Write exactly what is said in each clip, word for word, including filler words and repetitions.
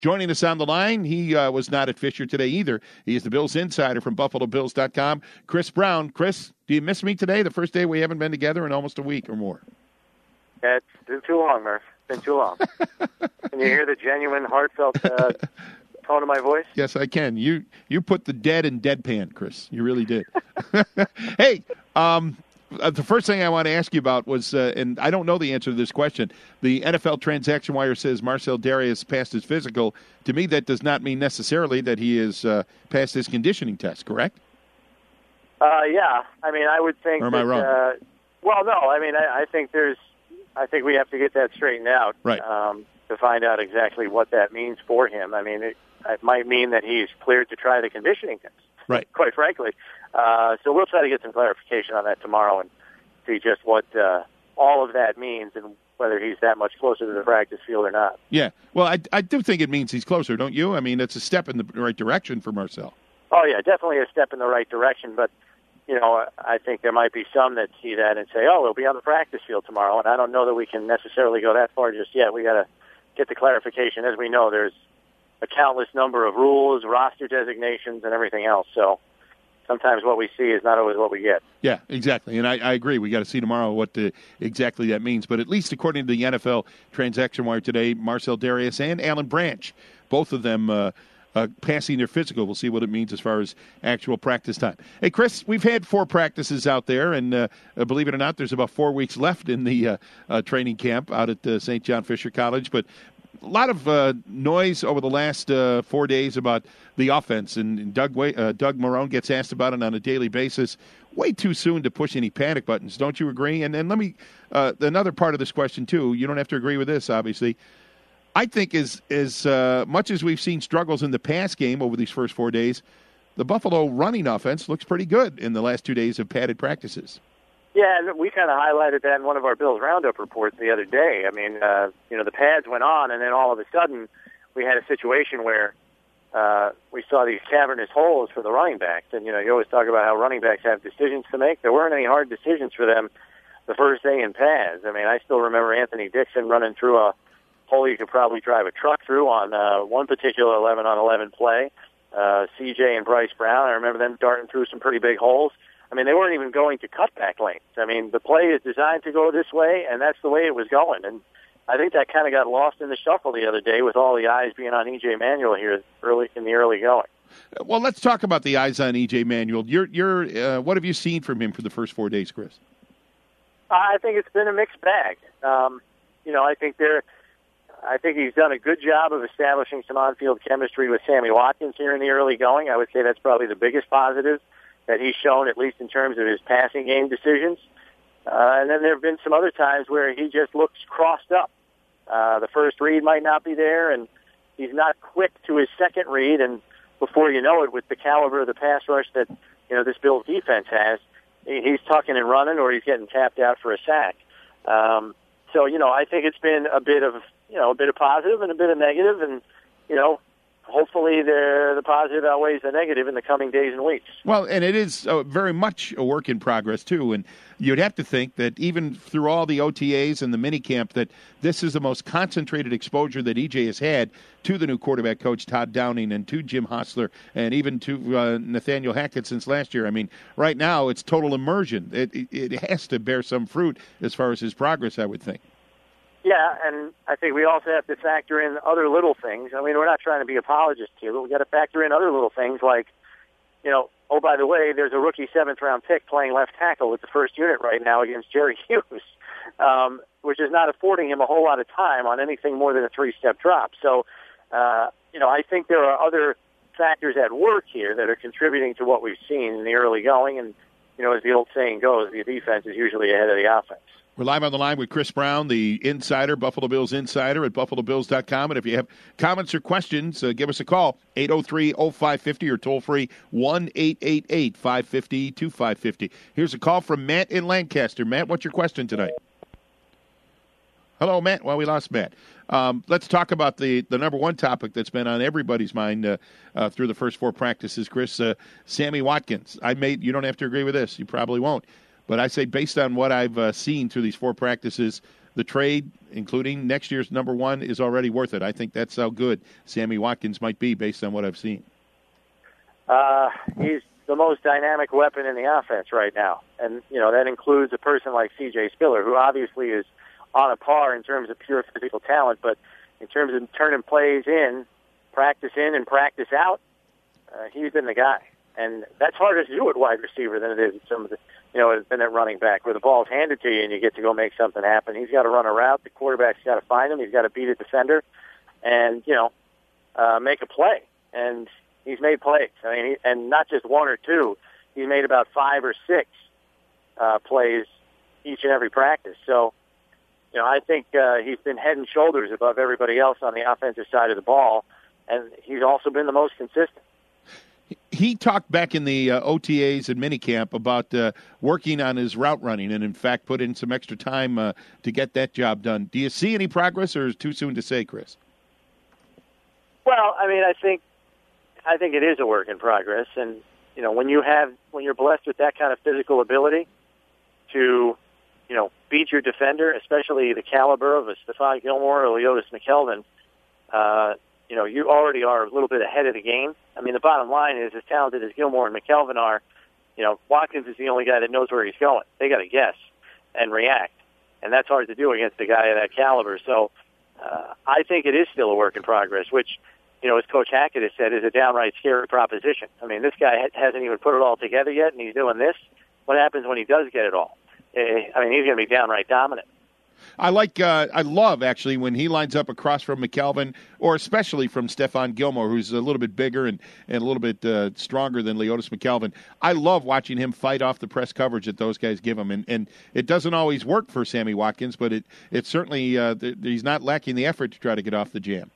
Joining us on the line, he uh, was not at Fisher today either. He is the Bills insider from Buffalo Bills dot com, Chris Brown. Chris, do you miss me today, the first day we haven't been together in almost a week or more? It's been too long, Murph. It's been too long. Can you hear the genuine, heartfelt uh, tone of my voice? Yes, I can. You you put the dead in deadpan, Chris. You really did. Hey, um, uh, the first thing I want to ask you about was, uh, and I don't know the answer to this question, the N F L Transaction Wire says Marcell Dareus passed his physical. To me, that does not mean necessarily that he has uh, passed his conditioning test, correct? Uh, yeah. I mean, I would think Or am that, I wrong? Uh, well, no. I mean, I, I think there's, I think we have to get that straightened out. Right. Um, to find out exactly what that means for him. I mean, it, it might mean that he's cleared to try the conditioning test. Right. Quite frankly. Uh, so we'll try to get some clarification on that tomorrow and see just what uh, all of that means and whether he's that much closer to the practice field or not. Yeah. Well, I, I do think it means he's closer, don't you? I mean, it's a step in the right direction for Marcell. Oh, yeah, definitely a step in the right direction. But, you know, I think there might be some that see that and say, oh, he'll be on the practice field tomorrow. And I don't know that we can necessarily go that far just yet. We got to get the clarification. As we know, there's a countless number of rules, roster designations, and everything else. So sometimes what we see is not always what we get. Yeah, exactly. And I, I agree. We got to see tomorrow what the, exactly that means. But at least according to the N F L Transaction Wire today, Marcell Dareus and Alan Branch, both of them uh, uh, passing their physical. We'll see what it means as far as actual practice time. Hey, Chris, we've had four practices out there, and uh, believe it or not, there's about four weeks left in the uh, uh, training camp out at uh, Saint John Fisher College. But a lot of uh, noise over the last uh, four days about the offense, and Doug uh, Doug Marrone gets asked about it on a daily basis. Way too soon to push any panic buttons, don't you agree? And and let me uh, another part of this question too. You don't have to agree with this, obviously. I think as as uh, much as we've seen struggles in the pass game over these first four days, the Buffalo running offense looks pretty good in the last two days of padded practices. Yeah, and we kind of highlighted that in one of our Bills Roundup reports the other day. I mean, uh, you know, the pads went on, and then all of a sudden we had a situation where uh, we saw these cavernous holes for the running backs. And, you know, you always talk about how running backs have decisions to make. There weren't any hard decisions for them the first day in pads. I mean, I still remember Anthony Dixon running through a hole you could probably drive a truck through on uh, one particular eleven on eleven play. Uh, C J and Bryce Brown, I remember them darting through some pretty big holes. I mean, they weren't even going to cutback lanes. I mean, the play is designed to go this way, and that's the way it was going. And I think that kind of got lost in the shuffle the other day with all the eyes being on E J Manuel here early in the early going. Well, let's talk about the eyes on E J Manuel. You're, you're, uh, what have you seen from him for the first four days, Chris? I think it's been a mixed bag. Um, you know, I think there, I think he's done a good job of establishing some on-field chemistry with Sammy Watkins here in the early going. I would say that's probably the biggest positive that he's shown, at least in terms of his passing game decisions. Uh, and then there have been some other times where he just looks crossed up. Uh, the first read might not be there, and he's not quick to his second read. And before you know it, with the caliber of the pass rush that, you know, this Bills defense has, he's tucking and running, or he's getting tapped out for a sack. Um, so, you know, I think it's been a bit of, you know, a bit of positive and a bit of negative, and, you know, hopefully the the positive outweighs the negative in the coming days and weeks. Well, and it is uh, very much a work in progress, too. And you'd have to think that even through all the O T As and the minicamp, that this is the most concentrated exposure that E J has had to the new quarterback coach, Todd Downing, and to Jim Hostler, and even to uh, Nathaniel Hackett since last year. I mean, right now it's total immersion. It, it, it has to bear some fruit as far as his progress, I would think. Yeah, and I think we also have to factor in other little things. I mean, we're not trying to be apologists here, but we got to factor in other little things like, you know, oh, by the way, there's a rookie seventh-round pick playing left tackle with the first unit right now against Jerry Hughes, um, which is not affording him a whole lot of time on anything more than a three-step drop. So, uh, you know, I think there are other factors at work here that are contributing to what we've seen in the early going. And, you know, as the old saying goes, the defense is usually ahead of the offense. We're live on the line with Chris Brown, the insider, Buffalo Bills insider at Buffalo Bills dot com. And if you have comments or questions, uh, give us a call, eight oh three oh five five oh or toll-free one eight eight eight, five five zero, two five five zero. Here's a call from Matt in Lancaster. Matt, what's your question tonight? Hello, Matt. Well, we lost Matt. Um, let's talk about the, the number one topic that's been on everybody's mind uh, uh, through the first four practices, Chris. Uh, Sammy Watkins. I made. You don't have to agree with this. You probably won't. But I say based on what I've uh, seen through these four practices, the trade, including next year's number one, is already worth it. I think that's how good Sammy Watkins might be based on what I've seen. Uh, he's the most dynamic weapon in the offense right now. And, you know, that includes a person like C J Spiller, who obviously is on a par in terms of pure physical talent, but in terms of turning plays in, practice in and practice out, uh, he's been the guy. And that's harder to do at wide receiver than it is at some of the, you know, than at running back, where the ball's handed to you and you get to go make something happen. He's got to run a route. The quarterback's got to find him. He's got to beat a defender and, you know, uh, make a play. And he's made plays. I mean, he, and not just one or two. He's made about five or six uh, plays each and every practice. So, you know, I think uh, he's been head and shoulders above everybody else on the offensive side of the ball, and he's also been the most consistent. He talked back in the uh, O T As and minicamp about uh, working on his route running and, in fact, put in some extra time uh, to get that job done. Do you see any progress, or is it too soon to say, Chris? Well, I mean, I think I think it is a work in progress. And, you know, when you have when you're blessed with that kind of physical ability to, you know, beat your defender, especially the caliber of a Stephon Gilmore or Leotis McKelvin, uh, you know, you already are a little bit ahead of the game. I mean, the bottom line is, as talented as Gilmore and McKelvin are, you know, Watkins is the only guy that knows where he's going. They got to guess and react, and that's hard to do against a guy of that caliber. So uh, I think it is still a work in progress, which, you know, as Coach Hackett has said, is a downright scary proposition. I mean, this guy hasn't even put it all together yet, and he's doing this. What happens when he does get it all? I mean, he's going to be downright dominant. I like, uh, I love, actually, when he lines up across from McKelvin, or especially from Stephon Gilmore, who's a little bit bigger and, and a little bit uh, stronger than Leotis McKelvin. I love watching him fight off the press coverage that those guys give him. And, and it doesn't always work for Sammy Watkins, but it, it certainly, uh, th- he's not lacking the effort to try to get off the jam.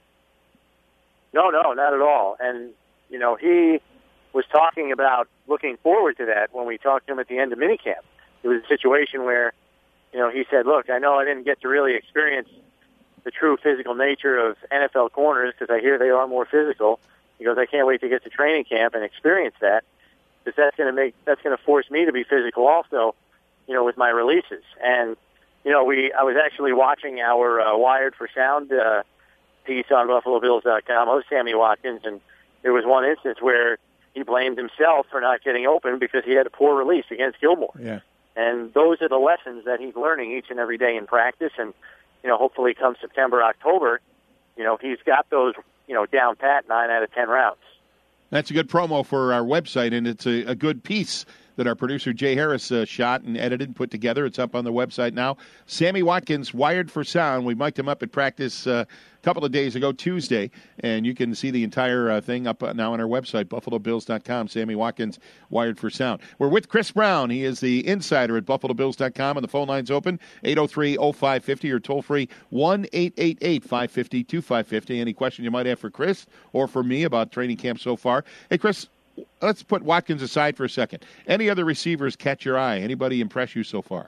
No, no, not at all. And, you know, he was talking about looking forward to that when we talked to him at the end of minicamp. It was a situation where, you know, he said, look, I know I didn't get to really experience the true physical nature of N F L corners because I hear they are more physical. He goes, I can't wait to get to training camp and experience that because that's going to make, that's going to force me to be physical also, you know, with my releases. And, you know, we, I was actually watching our uh, Wired for Sound uh, piece on Buffalo Bills dot com of Sammy Watkins, and there was one instance where he blamed himself for not getting open because he had a poor release against Gilmore. Yeah. And those are the lessons that he's learning each and every day in practice. And, you know, hopefully come September, October, you know, he's got those, you know, down pat nine out of ten rounds. That's a good promo for our website, and it's a, a good piece that our producer Jay Harris uh, shot and edited and put together. It's up on the website now. Sammy Watkins, Wired for Sound. We mic'd him up at practice uh, a couple of days ago, Tuesday, and you can see the entire uh, thing up now on our website, Buffalo Bills dot com. Sammy Watkins, Wired for Sound. We're with Chris Brown. He is the insider at Buffalo Bills dot com, and the phone line's open, eight oh three oh five fifty or toll-free one eight eight eight five five zero two five five zero. Any question you might have for Chris or for me about training camp so far? Hey, Chris, let's put Watkins aside for a second. Any other receivers catch your eye? Anybody impress you so far?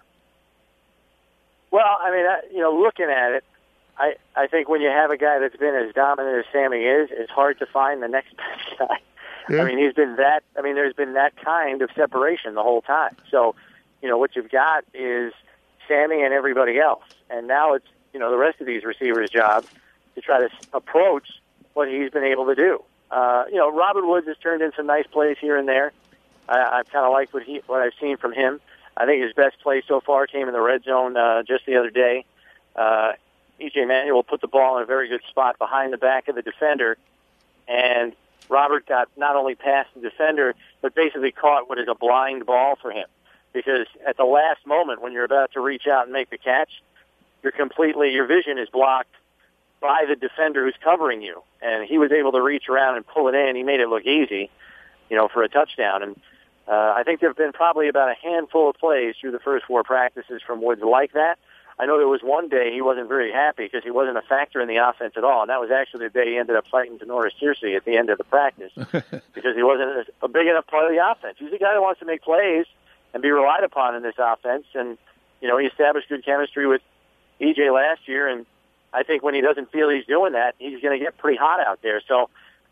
Well, I mean, I, you know, looking at it, I, I think when you have a guy that's been as dominant as Sammy is, it's hard to find the next best guy. Yeah. I mean, he's been that, I mean, there's been that kind of separation the whole time. So, you know, what you've got is Sammy and everybody else. And now it's, you know, the rest of these receivers' job to try to approach what he's been able to do. Uh, you know, Robert Woods has turned in some nice plays here and there. I, I've kind of liked what he, what I've seen from him. I think his best play so far came in the red zone uh, just the other day. Uh, E J Manuel put the ball in a very good spot behind the back of the defender, and Robert got not only past the defender, but basically caught what is a blind ball for him. Because at the last moment, when you're about to reach out and make the catch, you're completely, your vision is blocked by the defender who's covering you. And he was able to reach around and pull it in. He made it look easy, you know, for a touchdown. And uh, I think there have been probably about a handful of plays through the first four practices from Woods like that. I know there was one day he wasn't very happy because he wasn't a factor in the offense at all, and that was actually the day he ended up fighting Denoris Searcy at the end of the practice because he wasn't a big enough part of the offense. He's a guy that wants to make plays and be relied upon in this offense, and, you know, he established good chemistry with E J last year, and I think when he doesn't feel he's doing that, he's going to get pretty hot out there. So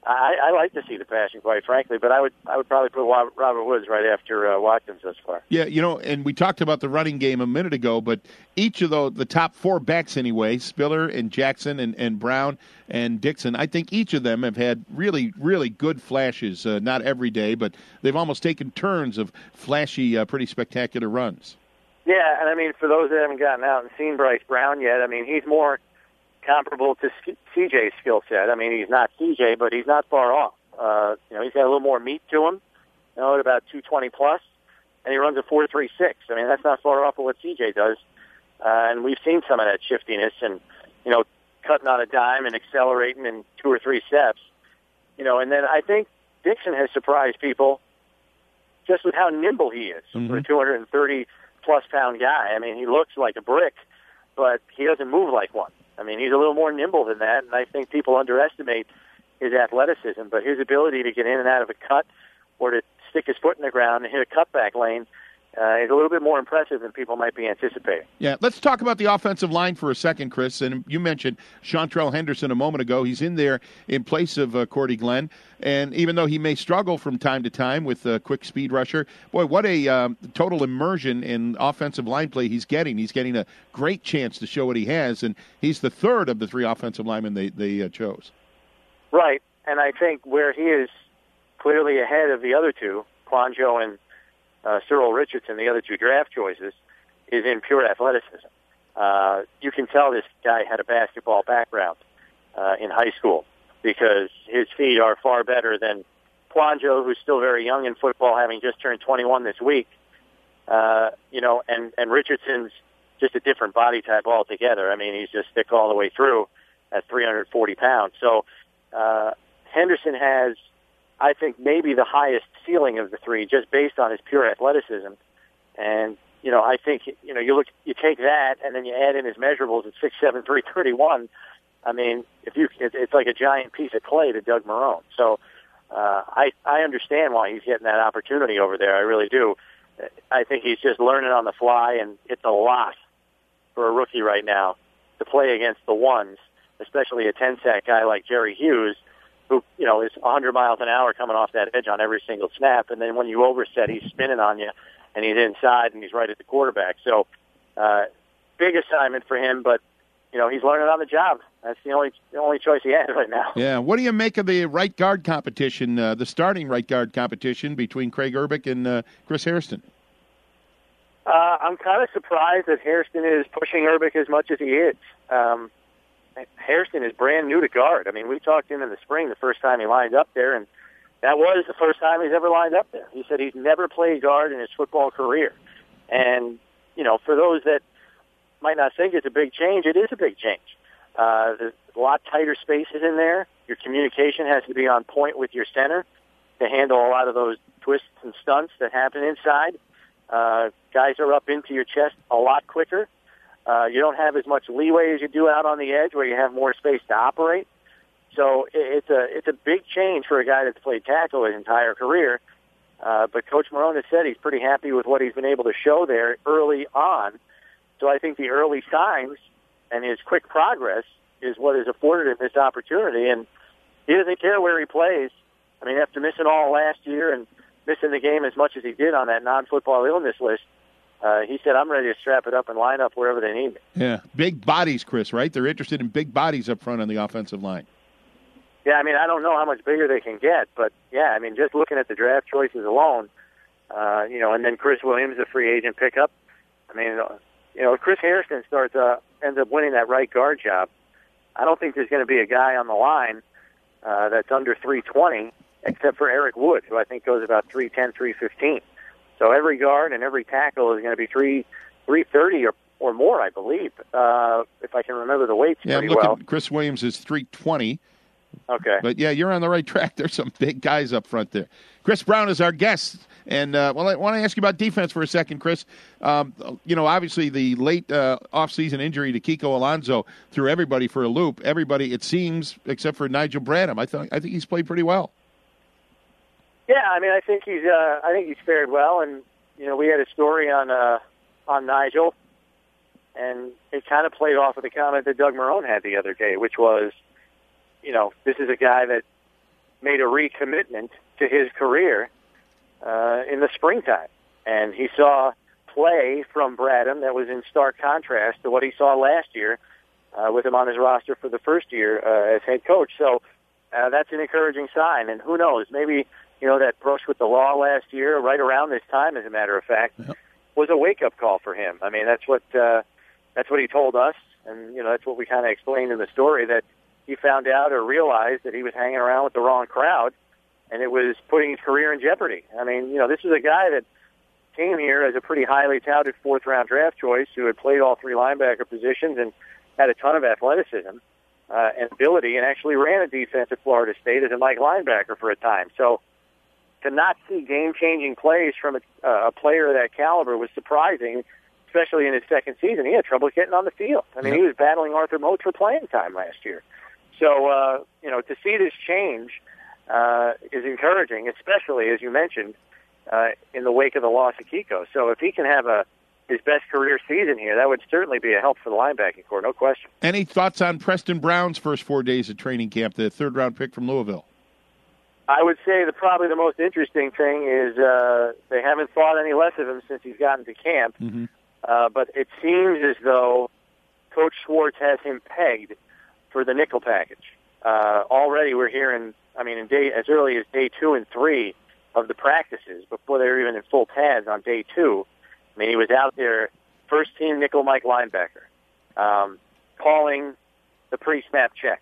I, I like to see the passion, quite frankly, but I would I would probably put Robert Woods right after uh, Watkins thus far. Yeah, you know, and we talked about the running game a minute ago, but each of the, the top four backs anyway, Spiller and Jackson and, and Brown and Dixon, I think each of them have had really, really good flashes, uh, not every day, but they've almost taken turns of flashy, uh, pretty spectacular runs. Yeah, and I mean, for those that haven't gotten out and seen Bryce Brown yet, I mean, he's more comparable to C J's skill set. I mean, he's not C J, but he's not far off. Uh, you know, he's got a little more meat to him, you know, at about two twenty plus, and he runs a four three six. I mean, that's not far off of what C J does. Uh, and we've seen some of that shiftiness and, you know, cutting on a dime and accelerating in two or three steps. You know, and then I think Dixon has surprised people just with how nimble he is mm-hmm. for a two hundred thirty plus pound guy. I mean, he looks like a brick, but he doesn't move like one. I mean, he's a little more nimble than that, and I think people underestimate his athleticism. But his ability to get in and out of a cut or to stick his foot in the ground and hit a cutback lane uh, is a little bit more impressive than people might be anticipating. Yeah, let's talk about the offensive line for a second, Chris. And you mentioned Chantrell Henderson a moment ago. He's in there in place of uh, Cordy Glenn. And even though he may struggle from time to time with a quick speed rusher, boy, what a um, total immersion in offensive line play he's getting. He's getting a great chance to show what he has, and he's the third of the three offensive linemen they, they uh, chose. Right, and I think where he is clearly ahead of the other two, Quanjo and uh, Cyril Richardson, the other two draft choices, is in pure athleticism. Uh, you can tell this guy had a basketball background uh, in high school, because his feet are far better than Quanjo, who's still very young in football, having just turned twenty-one this week. Uh, you know, and, and Richardson's just a different body type altogether. I mean, he's just thick all the way through at three hundred forty pounds. So uh, Henderson has, I think, maybe the highest ceiling of the three, just based on his pure athleticism. And, you know, I think, you know, you look, you take that, and then you add in his measurables at six seven, three thirty-one. I mean, if you, it's like a giant piece of clay to Doug Marrone. So uh, I, I understand why he's getting that opportunity over there. I really do. I think he's just learning on the fly, and it's a lot for a rookie right now to play against the ones, especially a ten-sack guy like Jerry Hughes, who, you know, is one hundred miles an hour coming off that edge on every single snap. And then when you overset, he's spinning on you, and he's inside, and he's right at the quarterback. So uh, big assignment for him, but, you know, he's learning on the job. That's the only the only choice he has right now. Yeah. What do you make of the right guard competition, uh, the starting right guard competition between Craig Urbick and uh, Chris Hairston? Uh, I'm kind of surprised that Hairston is pushing Urbick as much as he is. Um, Hairston is brand new to guard. I mean, we talked to him in the spring the first time he lined up there, and that was the first time he's ever lined up there. He said he's never played guard in his football career. And, you know, for those that might not think it's a big change, it is a big change. Uh, there's a lot tighter spaces in there. Your communication has to be on point with your center to handle a lot of those twists and stunts that happen inside. Uh, guys are up into your chest a lot quicker. Uh, you don't have as much leeway as you do out on the edge, where you have more space to operate. So it, it's a it's a big change for a guy that's played tackle his entire career. Uh, but Coach Marrone has said he's pretty happy with what he's been able to show there early on. So I think the early signs and his quick progress is what has afforded him this opportunity. And he doesn't care where he plays. I mean, after missing all last year and missing the game as much as he did on that non-football illness list, uh, he said, I'm ready to strap it up and line up wherever they need me. Yeah, big bodies, Chris, right? They're interested in big bodies up front on the offensive line. Yeah, I mean, I don't know how much bigger they can get, but, yeah, I mean, just looking at the draft choices alone, uh, you know, and then Chris Williams, the free agent pickup. I mean, you know, if Chris Hairston starts, uh, ends up winning that right guard job, I don't think there's going to be a guy on the line uh, that's under three twenty, except for Eric Wood, who I think goes about three ten, three fifteen. So every guard and every tackle is going to be three thirty or, or more, I believe, uh, if I can remember the weights yeah, pretty look well. At Chris Williams is three twenty. Okay. But, yeah, you're on the right track. There's some big guys up front there. Chris Brown is our guest. And, uh, well, I want to ask you about defense for a second, Chris. Um, you know, obviously the late uh, offseason injury to Kiko Alonso threw everybody for a loop. Everybody, it seems, except for Nigel Bradham. I, th- I think he's played pretty well. Yeah, I mean, I think he's uh, I think he's fared well. And, you know, we had a story on uh, on Nigel, and it kind of played off of the comment that Doug Marrone had the other day, which was, you know, this is a guy that made a recommitment to his career uh, in the springtime. And he saw play from Bradham that was in stark contrast to what he saw last year uh, with him on his roster for the first year uh, as head coach. So uh, that's an encouraging sign. And who knows, maybe, you know, that brush with the law last year, right around this time, as a matter of fact, yep. was a wake-up call for him. I mean, that's what uh, that's what he told us, and, you know, that's what we kind of explained in the story, that he found out or realized that he was hanging around with the wrong crowd, and it was putting his career in jeopardy. I mean, you know, this is a guy that came here as a pretty highly touted fourth-round draft choice who had played all three linebacker positions and had a ton of athleticism uh, and ability, and actually ran a defense at Florida State as a Mike linebacker for a time. So to not see game-changing plays from a, uh, a player of that caliber was surprising, especially in his second season. He had trouble getting on the field. I mean, yep. he was battling Arthur Moat for playing time last year. So, uh, you know, to see this change uh, is encouraging, especially, as you mentioned, uh, in the wake of the loss of Kiko. So if he can have a his best career season here, that would certainly be a help for the linebacking corps, no question. Any thoughts on Preston Brown's first four days of training camp, the third-round pick from Louisville? I would say that probably the most interesting thing is uh, they haven't thought any less of him since he's gotten to camp. Mm-hmm. Uh, but it seems as though Coach Schwartz has him pegged for the nickel package. Uh, already we're hearing, I mean, in day, as early as day two and three of the practices, before they were even in full pads on day two, I mean, he was out there, first-team nickel Mike linebacker, um, calling the pre-snap checks.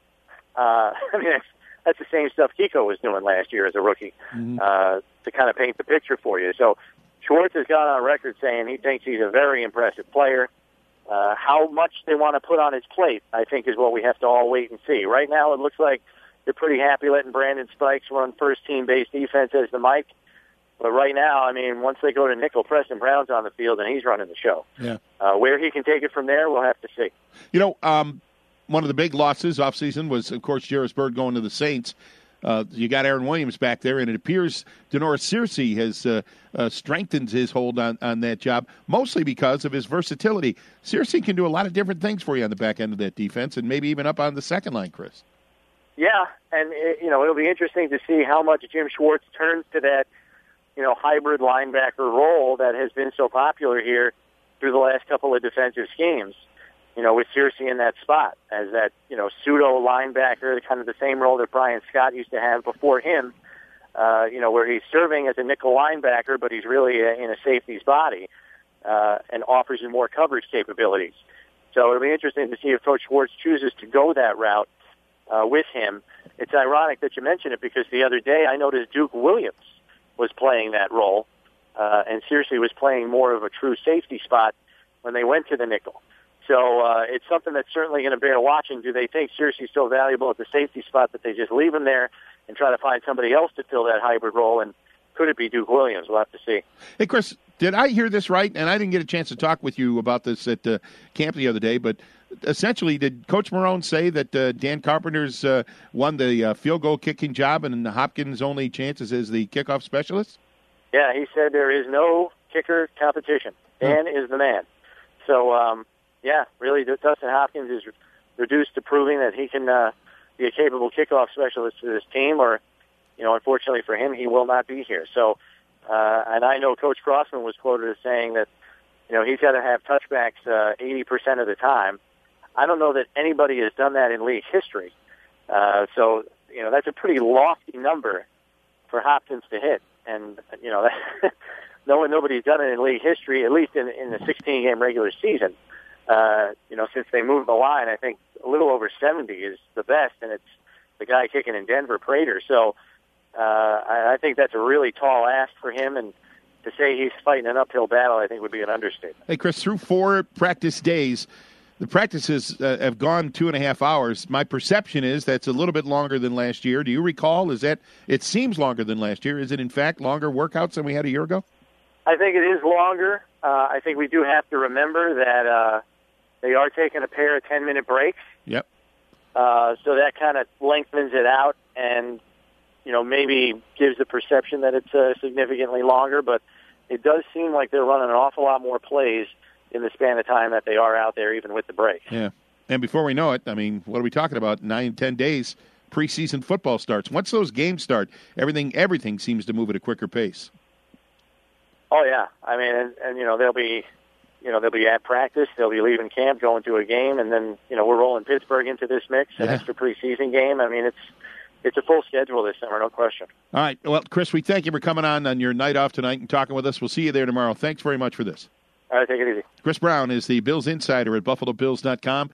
Uh, I mean, that's, that's the same stuff Kiko was doing last year as a rookie, mm-hmm. uh, to kind of paint the picture for you. So Schwartz has gone on record saying he thinks he's a very impressive player. Uh, how much they want to put on his plate, I think, is what we have to all wait and see. Right now, it looks like they're pretty happy letting Brandon Spikes run first-team base defense as the Mike. But right now, I mean, once they go to nickel, Preston Brown's on the field, and he's running the show. Yeah. Uh, where he can take it from there, we'll have to see. You know, um, one of the big losses offseason was, of course, Jairus Byrd going to the Saints. Uh, you got Aaron Williams back there, and it appears Denoris Searcy has uh, uh, strengthened his hold on, on that job, mostly because of his versatility. Searcy can do a lot of different things for you on the back end of that defense, and maybe even up on the second line, Chris. Yeah, and, it, you know, it'll be interesting to see how much Jim Schwartz turns to that, you know, hybrid linebacker role that has been so popular here through the last couple of defensive schemes, you know, with Searcy in that spot as that, you know, pseudo linebacker, kind of the same role that Brian Scott used to have before him, uh, you know, where he's serving as a nickel linebacker, but he's really a, in a safety's body uh, and offers you more coverage capabilities. So it'll be interesting to see if Coach Schwartz chooses to go that route uh, with him. It's ironic that you mention it because the other day I noticed Duke Williams was playing that role, uh, and Searcy was playing more of a true safety spot when they went to the nickel. So uh, it's something that's certainly going to bear watching. Do they think Searcy's so valuable at the safety spot that they just leave him there and try to find somebody else to fill that hybrid role? And could it be Duke Williams? We'll have to see. Hey, Chris, did I hear this right? And I didn't get a chance to talk with you about this at uh, camp the other day, but essentially, did Coach Marone say that uh, Dan Carpenter's uh, won the uh, field goal kicking job and Hopkins' only chances as the kickoff specialist? Yeah, he said there is no kicker competition. Dan hmm. is the man. So, um, yeah, really, Dustin Hopkins is reduced to proving that he can uh, be a capable kickoff specialist for this team, or, you know, unfortunately for him, he will not be here. So, uh, and I know Coach Crossman was quoted as saying that, you know, he's got to have touchbacks uh, eighty percent of the time. I don't know that anybody has done that in league history. Uh, so, you know, that's a pretty lofty number for Hopkins to hit. And, you know, that, no, nobody's done it in league history, at least in, in the sixteen-game regular season. Uh, you know, since they moved the line, I think a little over seventy is the best, and it's the guy kicking in Denver, Prater. So uh, I, I think that's a really tall ask for him, and to say he's fighting an uphill battle, I think would be an understatement. Hey, Chris, through four practice days, the practices uh, have gone two and a half hours. My perception is that's a little bit longer than last year. Do you recall? Is that it seems longer than last year? Is it in fact longer workouts than we had a year ago? I think it is longer. Uh, I think we do have to remember that uh, they are taking a pair of ten-minute breaks. Yep. Uh, so that kind of lengthens it out, and you know maybe gives the perception that it's uh, significantly longer. But it does seem like they're running an awful lot more plays in the span of time that they are out there, even with the break. Yeah. And before we know it, I mean, what are we talking about? Nine, ten days preseason football starts. Once those games start, everything everything seems to move at a quicker pace. Oh yeah, I mean, and, and you know they'll be, you know they'll be at practice, they'll be leaving camp, going to a game, and then you know we're rolling Pittsburgh into this mix, an Yeah. extra preseason game. I mean, it's it's a full schedule this summer, no question. All right, well, Chris, we thank you for coming on on your night off tonight and talking with us. We'll see you there tomorrow. Thanks very much for this. All right, take it easy. Chris Brown is the Bills insider at Buffalo Bills dot com.